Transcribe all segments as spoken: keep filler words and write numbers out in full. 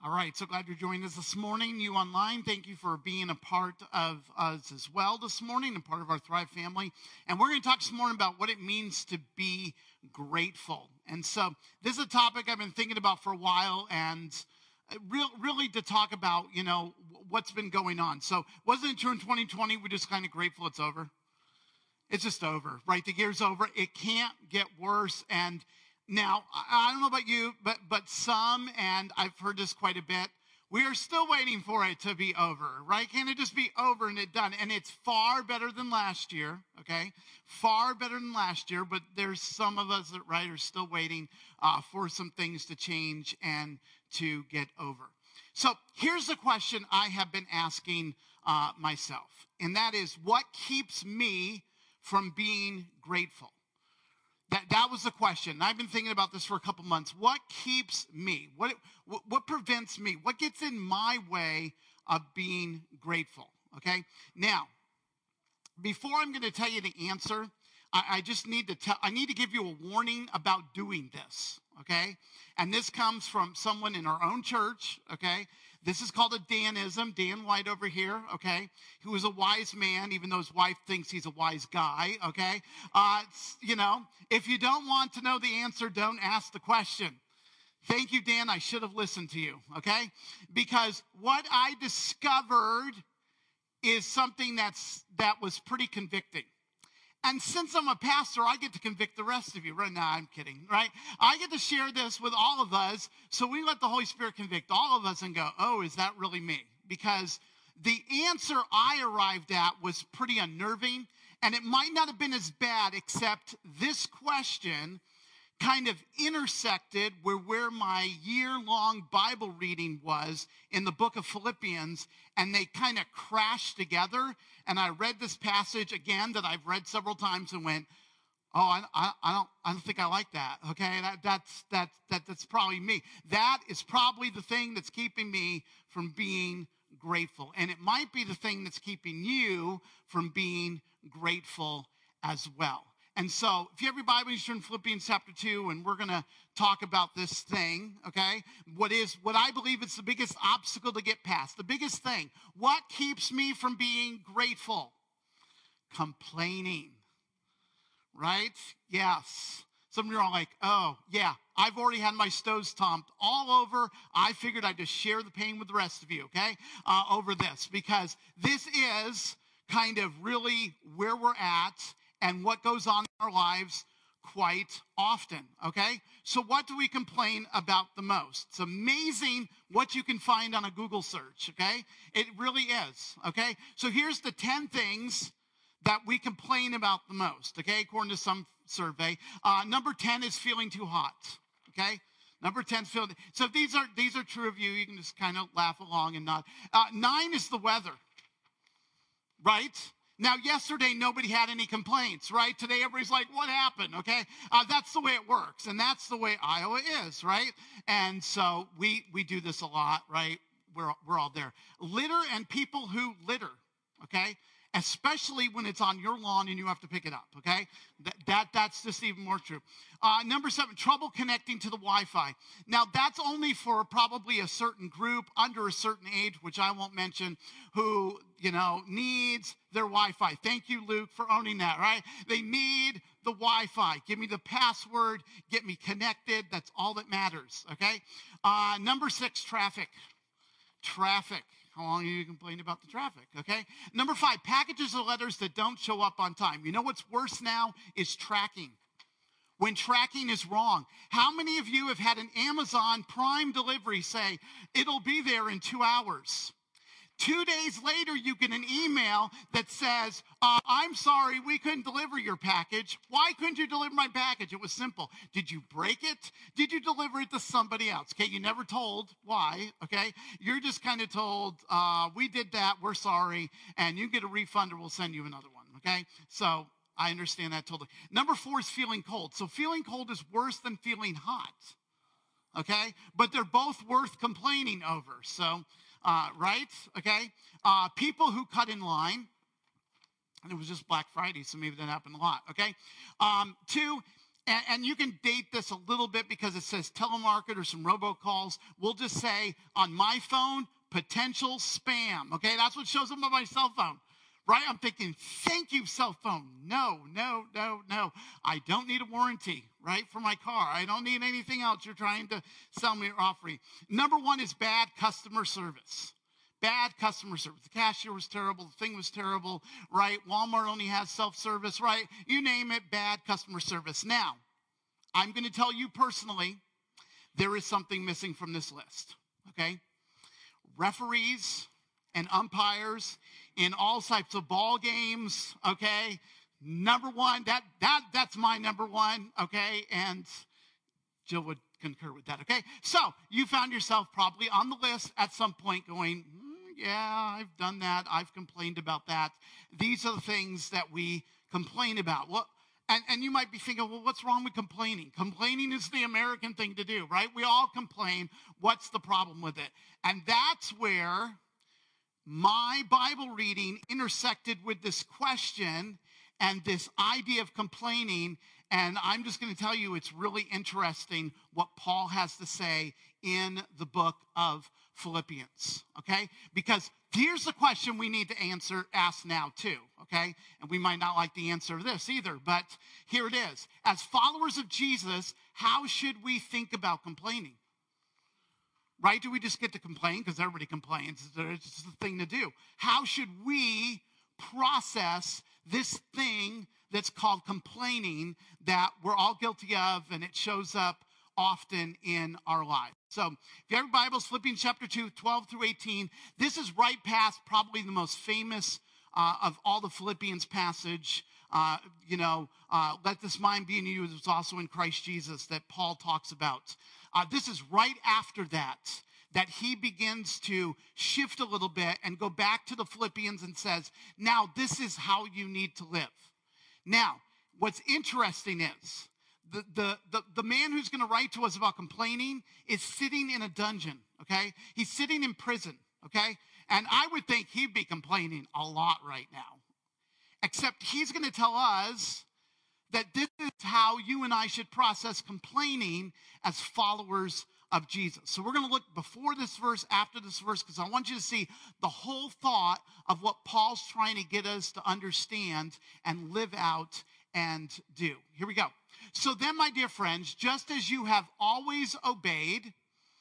All right, so glad you're joining us this morning. You online, thank you for being a part of us as well this morning, and part of our Thrive family. And we're going to talk this morning about what it means to be grateful. And so this is a topic I've been thinking about for a while, and real, really to talk about, you know, what's been going on. So wasn't it true in twenty twenty, we're just kind of grateful it's over? It's just over, right? The year's over. It can't get worse. And now, I don't know about you, but but some, and I've heard this quite a bit, we are still waiting for it to be over, right? Can it just be over and it done? And it's far better than last year, okay? Far better than last year, but there's some of us that, right, are still waiting uh, for some things to change and to get over. So here's the question I have been asking uh, myself, and that is, what keeps me from being grateful? That, that was the question. And I've been thinking about this for a couple months. What keeps me? What, what, what prevents me? What gets in my way of being grateful? Okay? Now, before I'm going to tell you the answer, I, I just need to tell, I need to give you a warning about doing this. Okay? And this comes from someone in our own church. Okay? This is called a Danism, Dan White over here, okay, who is a wise man, even though his wife thinks he's a wise guy, okay? Uh, you know, if you don't want to know the answer, don't ask the question. Thank you, Dan. I should have listened to you, okay? Because what I discovered is something that's that was pretty convicting. And since I'm a pastor, I get to convict the rest of you. Right now, I'm kidding, right? I get to share this with all of us, so we let the Holy Spirit convict all of us and go, oh, is that really me? Because the answer I arrived at was pretty unnerving, and it might not have been as bad, except this question kind of intersected where, where my year-long Bible reading was in the book of Philippians, and they kind of crashed together. And I read this passage again that I've read several times and went, oh, I, I, I don't, I don't think I like that. Okay, that that's that that that's probably me. That is probably the thing that's keeping me from being grateful, and it might be the thing that's keeping you from being grateful as well. And so, if you have your Bible, you turn to Philippians chapter two, and we're going to talk about this thing, okay? What is, what I believe is the biggest obstacle to get past, the biggest thing. What keeps me from being grateful? Complaining, right? Yes. Some of you are like, oh, yeah, I've already had my stoves stomped all over. I figured I'd just share the pain with the rest of you, okay, uh, over this, because this is kind of really where we're at and what goes on in our lives quite often, okay? So what do we complain about the most? It's amazing what you can find on a Google search, okay? It really is, okay? So here's the ten things that we complain about the most, okay, according to some survey. Uh, number ten is feeling too hot, okay? Number ten is feeling, so if these are, these are true of you, you can just kind of laugh along and nod. Uh, nine is the weather, right? Now, yesterday, nobody had any complaints, right? Today, everybody's like, what happened, okay? Uh, that's the way it works, and that's the way Iowa is, right? And so we we do this a lot, right? We're, we're all there. Litter and people who litter, okay? Especially when it's on your lawn and you have to pick it up, okay? That, that That's just even more true. Uh, number seven, trouble connecting to the Wi-Fi. Now, that's only for probably a certain group under a certain age, which I won't mention, who, you know, needs their Wi-Fi. Thank you, Luke, for owning that, right? They need the Wi-Fi. Give me the password. Get me connected. That's all that matters, okay? Uh, number six, traffic. Traffic. How long are you complaining about the traffic, okay? Number five, packages or letters that don't show up on time. You know what's worse now is tracking. When tracking is wrong. How many of you have had an Amazon Prime delivery say, it'll be there in two hours? Two days later, you get an email that says, uh, I'm sorry, we couldn't deliver your package. Why couldn't you deliver my package? It was simple. Did you break it? Did you deliver it to somebody else? Okay, you never told why, okay? You're just kind of told, uh, we did that, we're sorry, and you get a refund or we'll send you another one, okay? So I understand that totally. Number four is feeling cold. So feeling cold is worse than feeling hot, okay? But they're both worth complaining over, so... Uh, right? Okay? Uh, people who cut in line, and it was just Black Friday, so maybe that happened a lot, okay? Um, two, And, and you can date this a little bit because it says telemarket or some robocalls. We'll just say on my phone, potential spam. Okay, that's what shows up on my cell phone. Right? I'm thinking, thank you, cell phone. No, no, no, no. I don't need a warranty, right, for my car. I don't need anything else you're trying to sell me or offer me. Number one is bad customer service. Bad customer service. The cashier was terrible. The thing was terrible, right? Walmart only has self-service, right? You name it, bad customer service. Now, I'm going to tell you personally, there is something missing from this list, okay? Referees and umpires in all types of ball games, okay? Number one, that that that's my number one, okay? And Jill would concur with that, okay? So you found yourself probably on the list at some point going, mm, yeah, I've done that. I've complained about that. These are the things that we complain about. Well, and, and you might be thinking, well, what's wrong with complaining? Complaining is the American thing to do, right? We all complain. What's the problem with it? And that's where my Bible reading intersected with this question and this idea of complaining. And I'm just going to tell you, it's really interesting what Paul has to say in the book of Philippians, okay? Because here's the question we need to answer, ask now too, okay? And we might not like the answer to this either, but here it is. As followers of Jesus, how should we think about complaining? Right? Do we just get to complain because everybody complains? It's just a thing to do. How should we process this thing that's called complaining that we're all guilty of, and it shows up often in our lives? So if you have your Bibles, Philippians chapter two, twelve through eighteen, this is right past probably the most famous uh, of all the Philippians passage. Uh, you know, uh, let this mind be in you that was also in Christ Jesus that Paul talks about. Uh, this is right after that, that he begins to shift a little bit and go back to the Philippians and says, now this is how you need to live. Now, what's interesting is the, the, the, the man who's going to write to us about complaining is sitting in a dungeon, okay? He's sitting in prison, okay? And I would think he'd be complaining a lot right now. Except he's going to tell us that this is how you and I should process complaining as followers of Jesus. So we're going to look before this verse, after this verse, because I want you to see the whole thought of what Paul's trying to get us to understand and live out and do. Here we go. So then, my dear friends, just as you have always obeyed,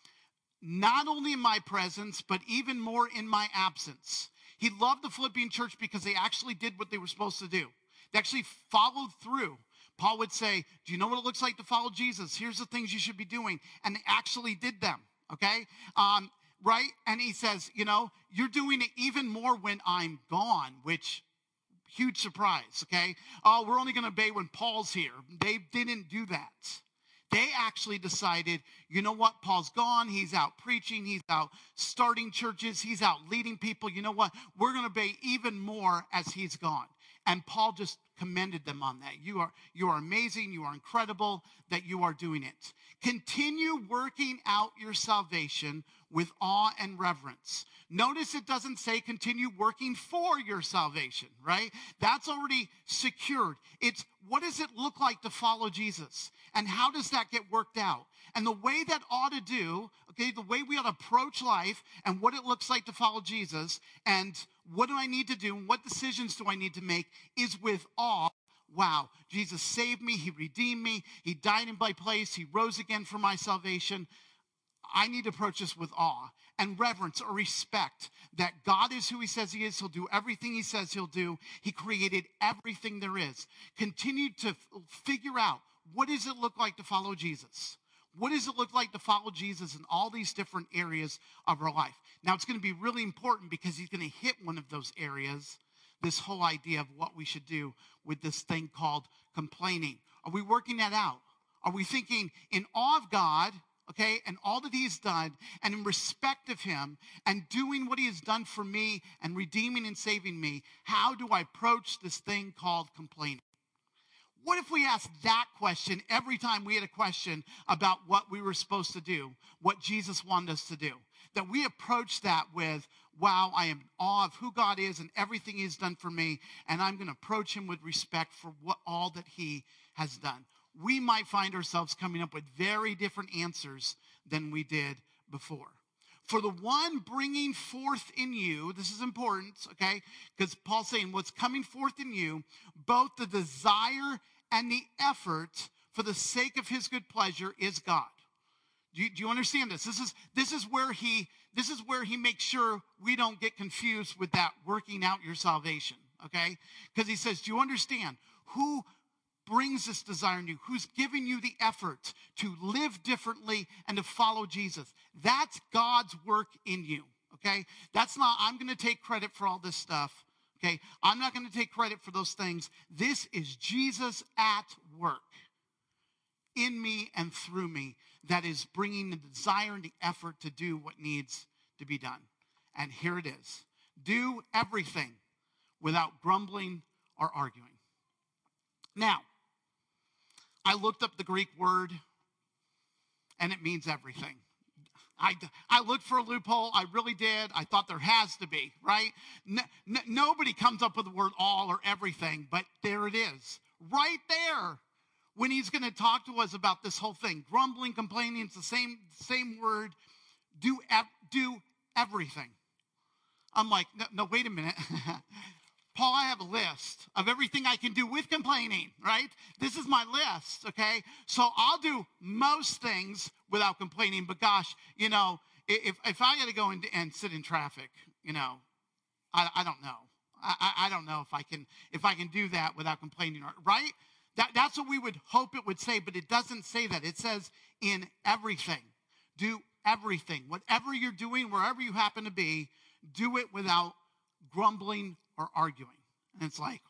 not only in my presence, but even more in my absence. He loved the Philippian church because they actually did what they were supposed to do. They actually followed through. Paul would say, do you know what it looks like to follow Jesus? Here's the things you should be doing. And they actually did them, okay? Um, right? And he says, you know, you're doing it even more when I'm gone, which, huge surprise, okay? Oh, we're only going to obey when Paul's here. They didn't do that. They actually decided, you know what, Paul's gone, he's out preaching, he's out starting churches, he's out leading people. You know what, we're going to obey even more as he's gone. And Paul just commended them on that. You are, you are amazing, you are incredible that you are doing it. Continue working out your salvation with awe and reverence. Notice it doesn't say continue working for your salvation, right? That's already secured. It's what does it look like to follow Jesus? And how does that get worked out? And the way that ought to do, okay, the way we ought to approach life and what it looks like to follow Jesus and what do I need to do and what decisions do I need to make is with awe. Wow, Jesus saved me, he redeemed me, he died in my place, he rose again for my salvation. I need to approach this with awe and reverence or respect that God is who he says he is. He'll do everything he says he'll do. He created everything there is. Continue to f- figure out what does it look like to follow Jesus? What does it look like to follow Jesus in all these different areas of our life? Now, it's going to be really important because he's going to hit one of those areas, this whole idea of what we should do with this thing called complaining. Are we working that out? Are we thinking in awe of God, okay, and all that he's done, and in respect of him, and doing what he has done for me, and redeeming and saving me, how do I approach this thing called complaining? What if we asked that question every time we had a question about what we were supposed to do, what Jesus wanted us to do? That we approach that with, wow, I am in awe of who God is and everything he's done for me, and I'm going to approach him with respect for what all that he has done. we might find ourselves coming up with very different answers than we did before. For the one bringing forth in you, this is important, okay? Because Paul's saying what's coming forth in you, both the desire and the effort for the sake of his good pleasure is God. Do you, do you understand this? This is, this is where he, this is where he makes sure we don't get confused with that working out your salvation, okay? Because he says, do you understand who brings this desire in you? Who's giving you the effort to live differently and to follow Jesus? That's God's work in you, okay? That's not, I'm going to take credit for all this stuff, okay? I'm not going to take credit for those things. This is Jesus at work in me and through me that is bringing the desire and the effort to do what needs to be done. And here it is. Do everything without grumbling or arguing. Now, I looked up the Greek word, and it means everything. I, I looked for a loophole. I really did. I thought there has to be, right? No, n- nobody comes up with the word all or everything, but there it is. Right there. When he's going to talk to us about this whole thing, grumbling, complaining, it's the same, same word. Do, ev- do everything. I'm like, no, no wait a minute. Paul, I have a list of everything I can do with complaining, right? This is my list, okay? So I'll do most things without complaining, but gosh, you know, if, if I got to go in and sit in traffic, you know, I, I don't know. I, I don't know if I can if I can do that without complaining, right? That, that's what we would hope it would say, but it doesn't say that. It says in everything. Do everything. Whatever you're doing, wherever you happen to be, do it without grumbling or arguing. And it's like,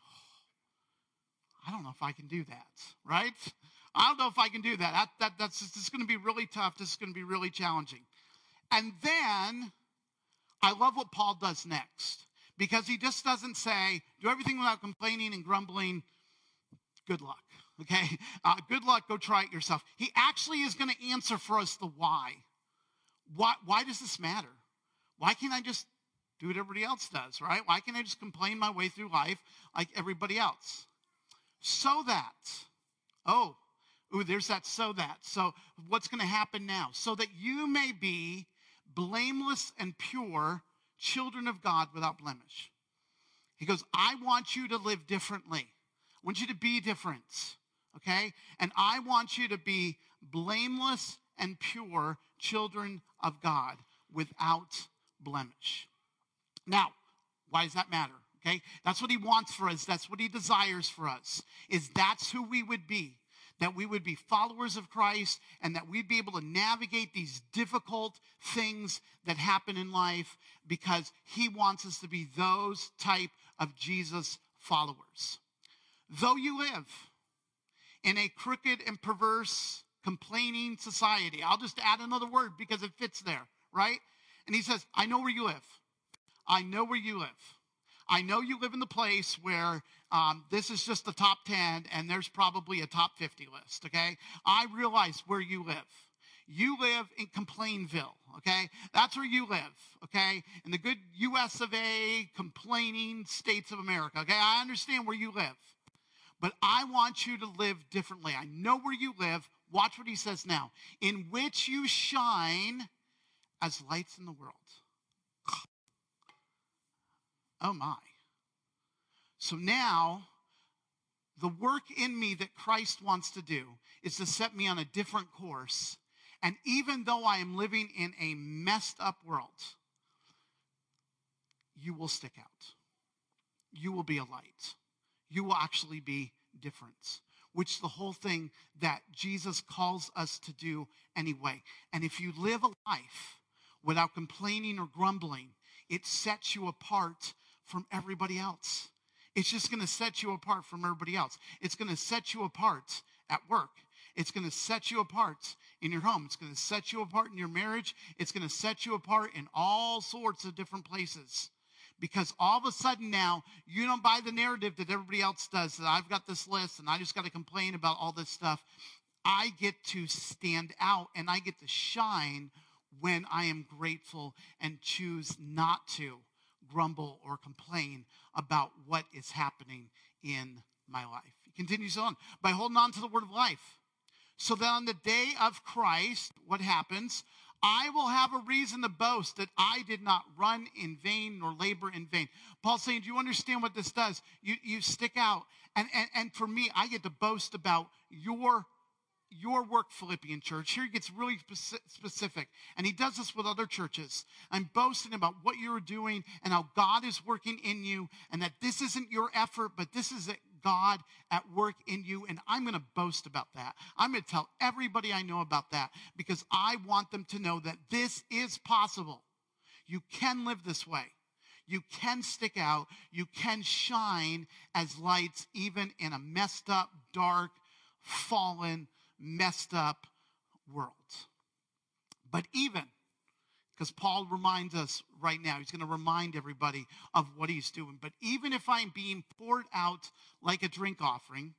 oh, I don't know if I can do that, right? I don't know if I can do that. that, that that's just, this is going to be really tough. This is going to be really challenging. And then I love what Paul does next, because he just doesn't say, do everything without complaining and grumbling. Good luck, okay? Uh, good luck, go try it yourself. He actually is going to answer for us the why. Why, why does this matter? Why can't I just do what everybody else does, right? Why can't I just complain my way through life like everybody else? So that, oh, ooh, there's that so that. So what's going to happen now? So that you may be blameless and pure children of God without blemish. He goes, I want you to live differently. I want you to be different, okay? And I want you to be blameless and pure children of God without blemish. Now, why does that matter, okay? That's what he wants for us. That's what he desires for us, is that's who we would be, that we would be followers of Christ and that we'd be able to navigate these difficult things that happen in life because he wants us to be those type of Jesus followers. Though you live in a crooked and perverse, complaining society, I'll just add another word because it fits there, right? And he says, I know where you live. I know where you live. I know you live in the place where um, this is just the top ten and there's probably a top fifty list, okay? I realize where you live. You live in Complainville, okay? That's where you live, okay? In the good U S of A, complaining states of America, okay? I understand where you live. But I want you to live differently. I know where you live. Watch what he says now. In which you shine as lights in the world. Oh my. So now, the work in me that Christ wants to do is to set me on a different course. And even though I am living in a messed up world, you will stick out. You will be a light. You will actually be different, which is the whole thing that Jesus calls us to do anyway. And if you live a life without complaining or grumbling, it sets you apart from everybody else. It's just going to set you apart from everybody else. It's going to set you apart at work. It's going to set you apart in your home. It's going to set you apart in your marriage. It's going to set you apart in all sorts of different places. Because all of a sudden now, you don't buy the narrative that everybody else does, that I've got this list and I just got to complain about all this stuff. I get to stand out and I get to shine when I am grateful and choose not to grumble or complain about what is happening in my life. He continues on, by holding on to the word of life. So that on the day of Christ, what happens? I will have a reason to boast that I did not run in vain nor labor in vain. Paul's saying, do you understand what this does? You, you stick out. And, and, and for me, I get to boast about your, your work, Philippian church. Here he gets really specific. And he does this with other churches. I'm boasting about what you're doing and how God is working in you, and that this isn't your effort, but this is God at work in you, and I'm going to boast about that. I'm going to tell everybody I know about that because I want them to know that this is possible. You can live this way. You can stick out. You can shine as lights even in a messed up, dark, fallen, messed up world. But even, because Paul reminds us right now, he's going to remind everybody of what he's doing. But even if I'm being poured out like a drink offering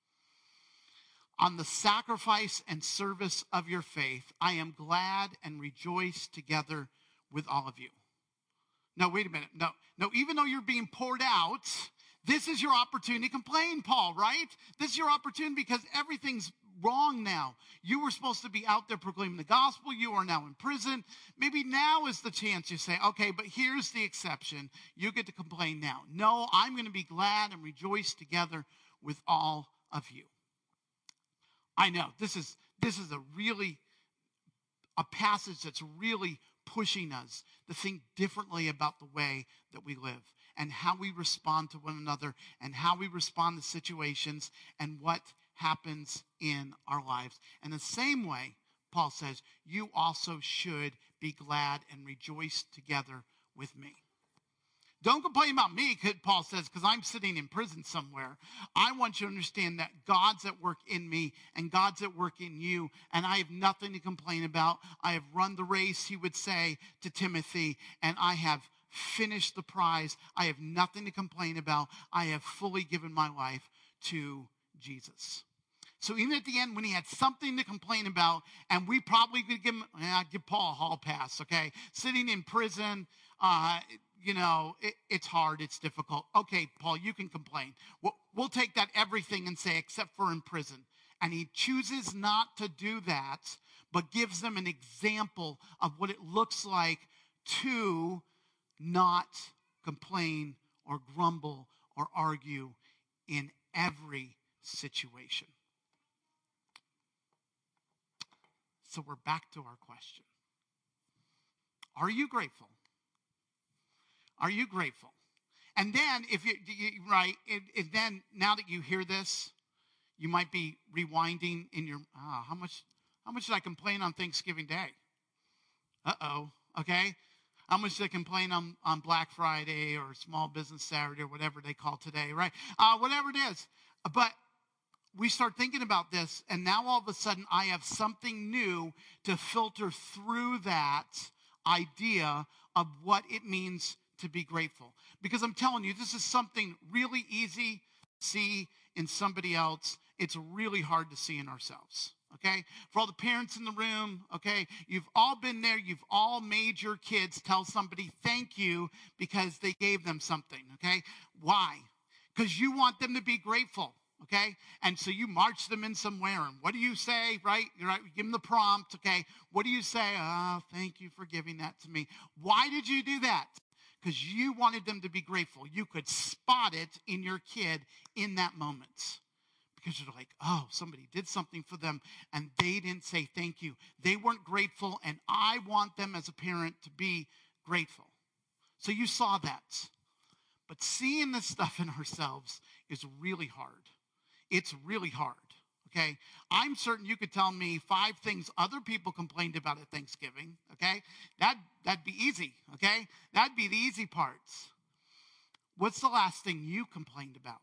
on the sacrifice and service of your faith, I am glad and rejoice together with all of you. No, wait a minute. No, no, even though you're being poured out, this is your opportunity to complain, Paul, right? This is your opportunity because everything's wrong now. You were supposed to be out there proclaiming the gospel. You are now in prison. Maybe now is the chance you say, okay, but here's the exception. You get to complain now. No, I'm going to be glad and rejoice together with all of you. I know this is this is a really a passage that's really pushing us to think differently about the way that we live and how we respond to one another and how we respond to situations and what happens in our lives. And the same way, Paul says, you also should be glad and rejoice together with me. Don't complain about me, Paul says, because I'm sitting in prison somewhere. I want you to understand that God's at work in me and God's at work in you, and I have nothing to complain about. I have run the race, he would say to Timothy, and I have finished the prize. I have nothing to complain about. I have fully given my life to Jesus. So even at the end, when he had something to complain about, and we probably could give him, eh, give Paul a hall pass, okay? Sitting in prison, uh, you know, it, it's hard, it's difficult. Okay, Paul, you can complain. We'll, we'll take that everything and say, except for in prison. And he chooses not to do that, but gives them an example of what it looks like to not complain or grumble or argue in every situation. So we're back to our question. Are you grateful? Are you grateful? And then, if you, you right, if, if then now that you hear this, you might be rewinding in your, ah, how much, how much did I complain on Thanksgiving Day? Uh-oh, okay? How much did I complain on, on Black Friday or Small Business Saturday or whatever they call today, right? Uh, whatever it is. But we start thinking about this, and now all of a sudden I have something new to filter through that idea of what it means to be grateful. Because I'm telling you, this is something really easy to see in somebody else. It's really hard to see in ourselves, okay? For all the parents in the room, okay, you've all been there. You've all made your kids tell somebody thank you because they gave them something, okay? Why? Because you want them to be grateful. Okay, and so you march them in somewhere, and what do you say, right? You're right, you give them the prompt, okay? What do you say? Oh, thank you for giving that to me. Why did you do that? Because you wanted them to be grateful. You could spot it in your kid in that moment. Because you're like, oh, somebody did something for them, and they didn't say thank you. They weren't grateful, and I want them as a parent to be grateful. So you saw that. But seeing this stuff in ourselves is really hard. It's really hard, okay? I'm certain you could tell me five things other people complained about at Thanksgiving, okay? That, that'd be easy, okay? That'd be the easy parts. What's the last thing you complained about?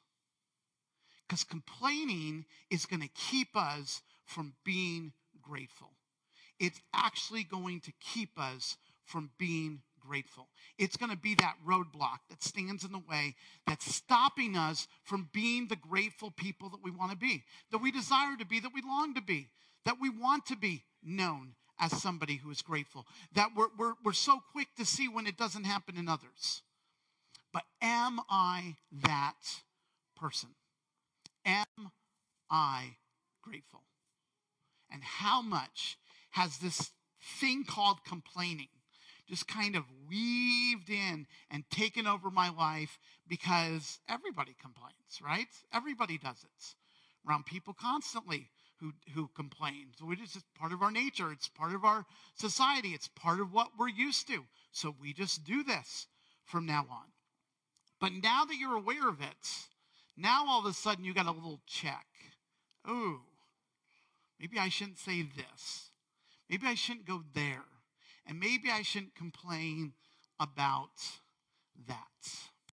Because complaining is going to keep us from being grateful. It's actually going to keep us from being grateful. It's going to be that roadblock that stands in the way that's stopping us from being the grateful people that we want to be, that we desire to be, that we long to be, that we want to be known as somebody who is grateful, that we're, we're, we're so quick to see when it doesn't happen in others. But am I that person? Am I grateful? And how much has this thing called complaining just kind of weaved in and taken over my life, because everybody complains, right? Everybody does it. Around people constantly who, who complain. So it's just part of our nature. It's part of our society. It's part of what we're used to. So we just do this from now on. But now that you're aware of it, now all of a sudden you got a little check. Oh, maybe I shouldn't say this. Maybe I shouldn't go there. And maybe I shouldn't complain about that.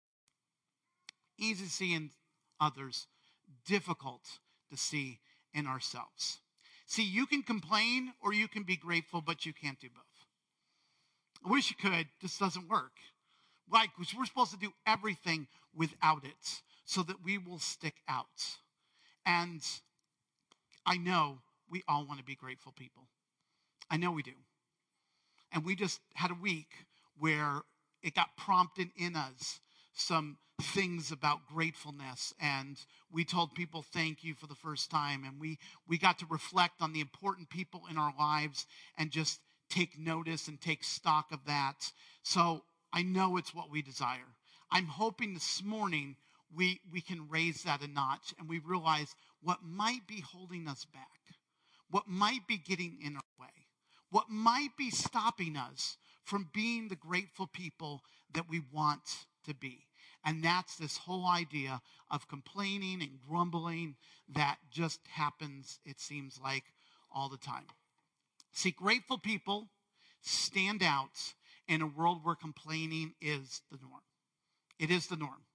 Easy to see in others, difficult to see in ourselves. See, you can complain or you can be grateful, but you can't do both. I wish you could. This doesn't work. Like, we're supposed to do everything without it so that we will stick out. And I know we all want to be grateful people. I know we do. And we just had a week where it got prompted in us some things about gratefulness. And we told people thank you for the first time. And we, we got to reflect on the important people in our lives and just take notice and take stock of that. So I know it's what we desire. I'm hoping this morning we, we can raise that a notch and we realize what might be holding us back, what might be getting in our way, what might be stopping us from being the grateful people that we want to be. And that's this whole idea of complaining and grumbling that just happens, it seems like, all the time. See, grateful people stand out in a world where complaining is the norm. It is the norm.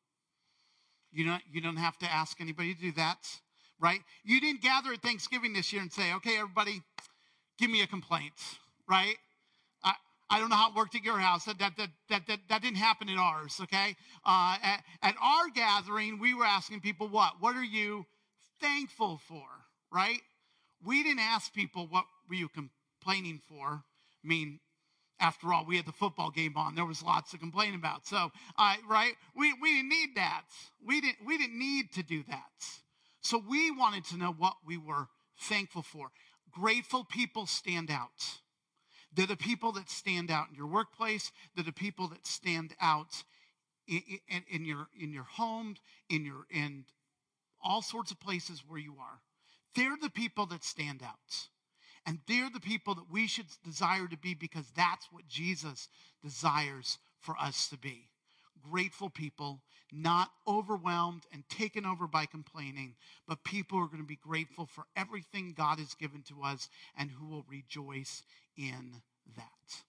You don't, you don't have to ask anybody to do that, right? You didn't gather at Thanksgiving this year and say, okay, everybody, give me a complaint, right? I, I don't know how it worked at your house. That, that, that, that, that, that didn't happen at ours, okay? Uh, at, at our gathering, we were asking people what? What are you thankful for, right? We didn't ask people, what were you complaining for? I mean, after all, we had the football game on. There was lots to complain about. So, uh, right? We, we didn't need that. We didn't, we didn't need to do that. So we wanted to know what we were thankful for. Grateful people stand out. They're the people that stand out in your workplace. They're the people that stand out in, in, in your in your home, in your in all sorts of places where you are. They're the people that stand out. And they're the people that we should desire to be, because that's what Jesus desires for us to be. Grateful people, not overwhelmed and taken over by complaining, but people who are going to be grateful for everything God has given to us and who will rejoice in that.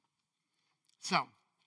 So,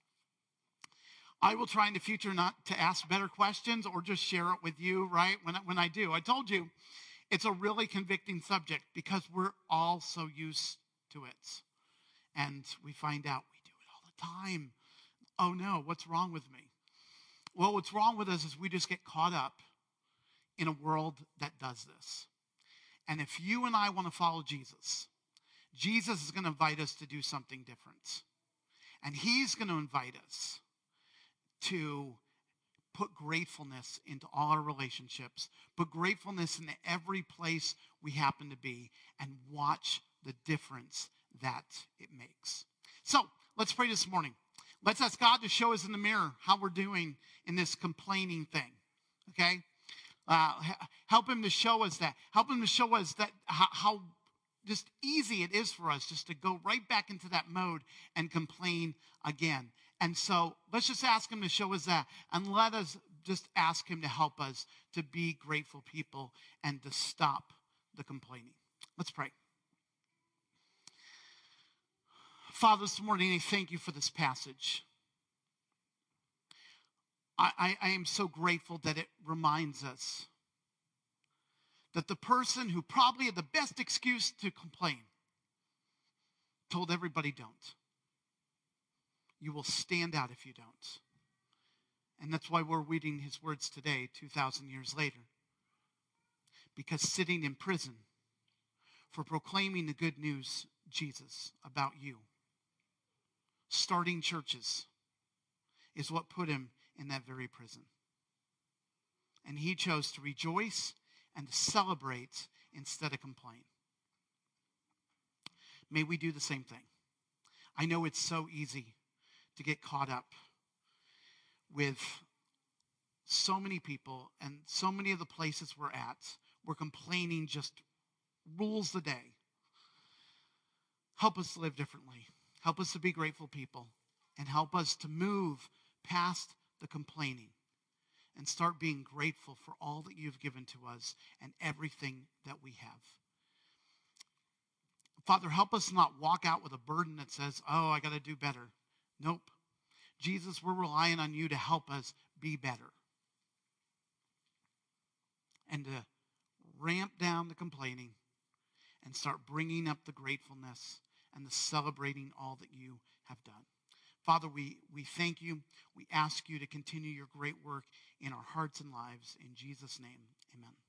I will try in the future not to ask better questions or just share it with you, right, when I, when I do. I told you, it's a really convicting subject because we're all so used to it. And we find out we do it all the time. Oh no, what's wrong with me? Well, what's wrong with us is we just get caught up in a world that does this. And if you and I want to follow Jesus, Jesus is going to invite us to do something different. And he's going to invite us to put gratefulness into all our relationships, put gratefulness into every place we happen to be, and watch the difference that it makes. So let's pray this morning. Let's ask God to show us in the mirror how we're doing in this complaining thing, okay? Uh, help him to show us that. Help him to show us that how, how just easy it is for us just to go right back into that mode and complain again. And so let's just ask him to show us that, and let us just ask him to help us to be grateful people and to stop the complaining. Let's pray. Father, this morning, I thank you for this passage. I, I, I am so grateful that it reminds us that the person who probably had the best excuse to complain told everybody don't. You will stand out if you don't. And that's why we're reading his words today, two thousand years later. Because sitting in prison for proclaiming the good news, Jesus, about you, starting churches, is what put him in that very prison. And he chose to rejoice and to celebrate instead of complain. May we do the same thing. I know it's so easy to get caught up with so many people and so many of the places we're at where complaining just rules the day. Help us live differently. Help us to be grateful people, and help us to move past the complaining and start being grateful for all that you've given to us and everything that we have. Father, help us not walk out with a burden that says, oh, I got to do better. Nope. Jesus, we're relying on you to help us be better and to ramp down the complaining and start bringing up the gratefulness and the celebrating all that you have done. Father, we, we thank you. We ask you to continue your great work in our hearts and lives. In Jesus' name, amen.